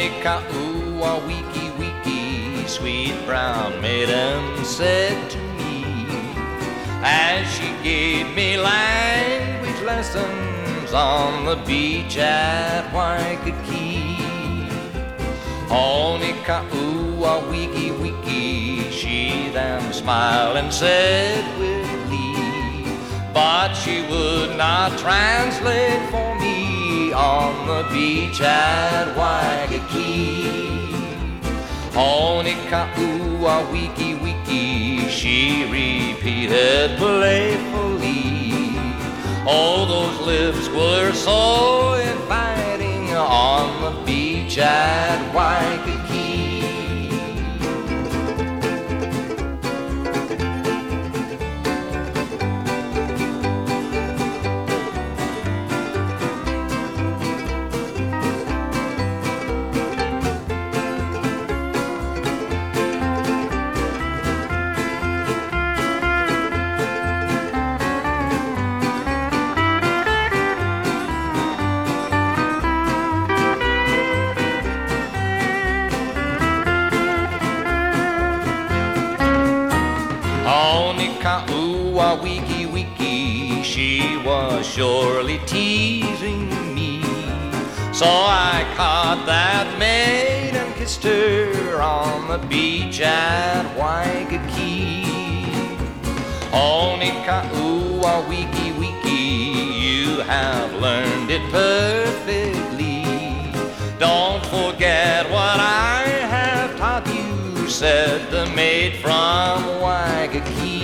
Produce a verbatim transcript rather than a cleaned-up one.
Onika ua wiki wiki, sweet brown maiden said to me, as she gave me language lessons on the beach at Waikiki. Onika ua wiki wiki, she then smiled and said wearily, but she would not translate for me on the beach at Waikiki. Onika ua wiki wiki, she repeated playfully. Oh, those lips were so inviting on the beach at Waikiki. Onika ua wiki wiki, she was surely teasing me. So I caught that maid and kissed her on the beach at Waikiki. Onika ua wiki wiki, you have learned it perfectly. Don't forget what I have taught you, said the maid from Waikiki.